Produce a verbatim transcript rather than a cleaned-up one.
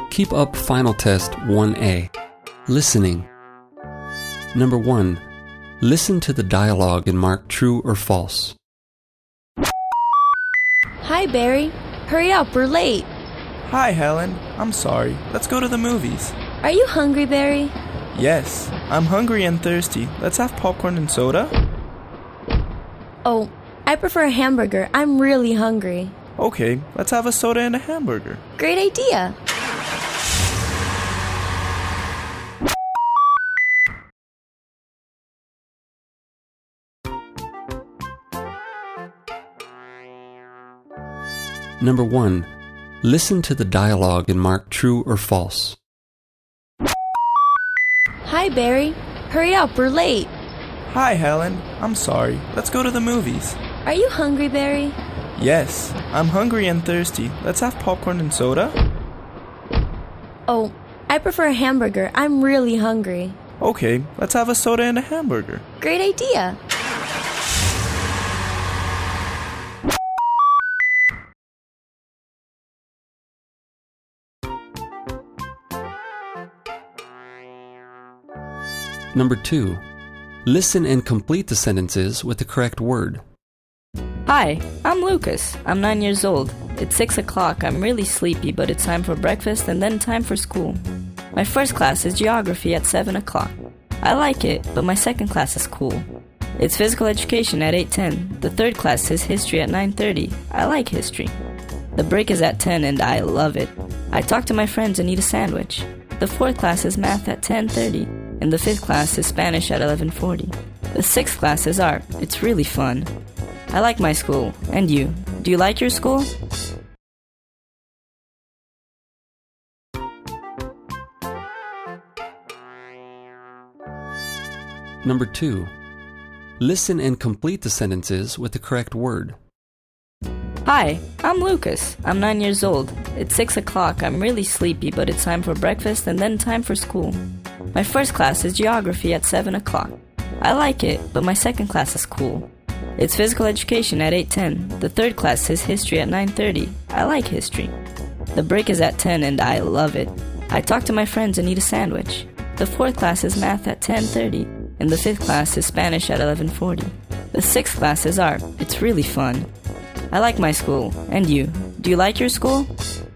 Keep up Final Test one A. Listening. Number one. Listen to the dialogue and mark true or false. Hi, Barry. Hurry up, we're late. Hi, Helen. I'm sorry. Let's go to the movies. Are you hungry, Barry? Yes, I'm hungry and thirsty. Let's have popcorn and soda. Oh, I prefer a hamburger. I'm really hungry. Okay, let's have a soda and a hamburger. Great idea. Number one. Listen to the dialogue and mark true or false. Hi, Barry. Hurry up, we're late. Hi, Helen. I'm sorry. Let's go to the movies. Are you hungry, Barry? Yes, I'm hungry and thirsty. Let's have popcorn and soda. Oh, I prefer a hamburger. I'm really hungry. Okay, let's have a soda and a hamburger. Great idea. Number two. Listen and complete the sentences with the correct word. Hi, I'm Lucas. I'm nine years old. It's six o'clock. I'm really sleepy, but it's time for breakfast and then time for school. My first class is geography at seven o'clock. I like it, but my second class is cool. It's physical education at eight ten. The third class is history at nine thirty. I like history. The break is at ten and I love it. I talk to my friends and eat a sandwich. The fourth class is math at ten thirty. And the fifth class is Spanish at eleven forty. The sixth class is art. It's really fun. I like my school. And you? Do you like your school? Number two. Listen and complete the sentences with the correct word. Hi, I'm Lucas. I'm nine years old. It's six o'clock. I'm really sleepy, but it's time for breakfast and then time for school. My first class is geography at seven o'clock. I like it, but my second class is cool. It's physical education at eight ten. The third class is history at nine thirty. I like history. The break is at ten and I love it. I talk to my friends and eat a sandwich. The fourth class is math at ten thirty. And the fifth class is Spanish at eleven forty. The sixth class is art. It's really fun. I like my school. And you? Do you like your school?